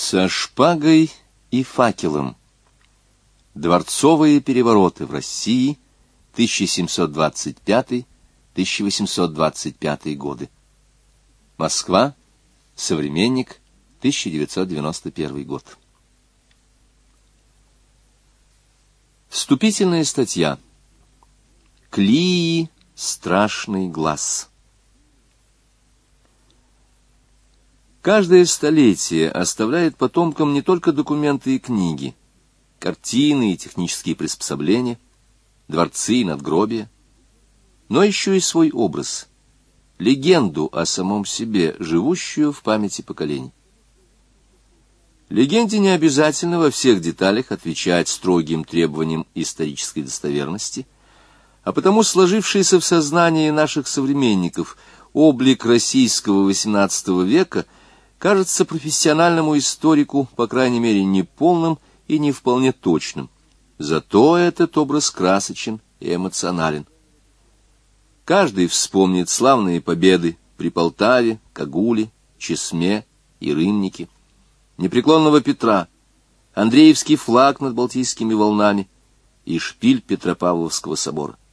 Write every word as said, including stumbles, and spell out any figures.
Со шпагой и факелом. Дворцовые перевороты в России тысяча семьсот двадцать пятый — тысяча восемьсот двадцать пятый годы. Москва. Современник. тысяча девятьсот девяносто первый год. Вступительная статья. Клии страшный глаз. Каждое столетие оставляет потомкам не только документы и книги, картины и технические приспособления, дворцы и надгробия, но еще и свой образ, легенду о самом себе, живущую в памяти поколений. Легенде не обязательно во всех деталях отвечать строгим требованиям исторической достоверности, а потому сложившийся в сознании наших современников облик российского восемнадцатого века кажется профессиональному историку, по крайней мере, неполным и не вполне точным. Зато этот образ красочен и эмоционален. Каждый вспомнит славные победы при Полтаве, Кагуле, Чесме и Рымнике, непреклонного Петра, Андреевский флаг над Балтийскими волнами и шпиль Петропавловского собора.